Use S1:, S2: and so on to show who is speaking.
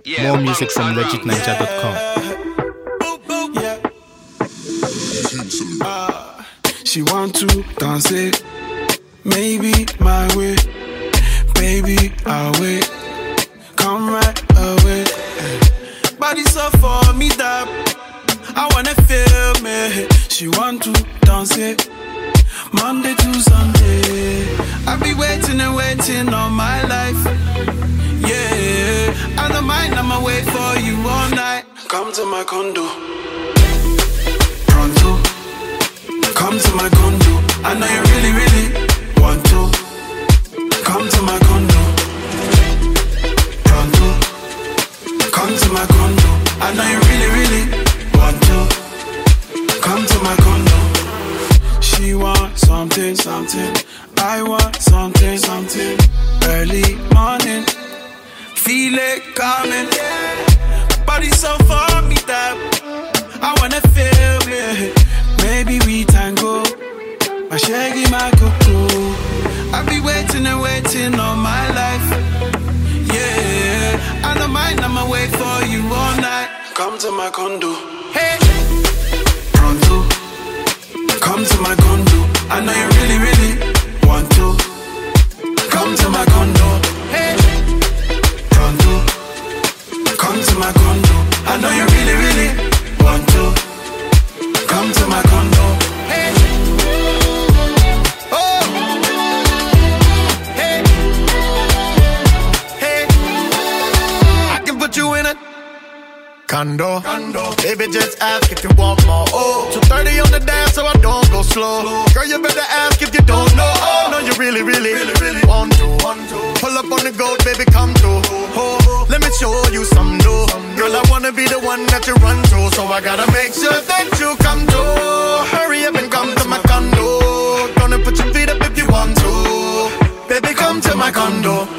S1: More music from legitninja.com.
S2: She want to dance it, maybe my way, baby I'll wait, come right away. Body so for me that I wanna feel me. She want to dance it, Monday to Sunday. I be waiting and waiting all my life. Yeah, I don't mind, I'ma wait for you all night. Come to my condo, pronto. Come to my condo. I know you really, really want to. Come to my condo, pronto. Come to my condo. I know you really, really want to. Come to my condo. She want something, something. I want something, something. Early morning, feel it coming. Body so for me that I wanna feel it. Maybe we tango, my shaggy, my cocoa. I be waiting and waiting all my life. Yeah, I don't mind, I'ma wait for you all night. Come to my condo, hey, pronto. Come to my condo. I know you really, really want to. Come to my condo, hey, pronto. Come to my condo. I know you really, really want to. Come to my condo, hey. Oh, hey, hey. I can put you in a condo. Baby, just ask if you want more. Oh, 230 on the dance, so I don't go slow. Girl, you better ask if you don't know. Oh, no, you really, really, really want to. Pull up on the goat, baby, come through. Oh, let me show you some new. Girl, I wanna be the one that you run to, so I gotta make sure that you come to. Hurry up and come to my condo. Gonna put your feet up if you want to. Baby, come to my condo.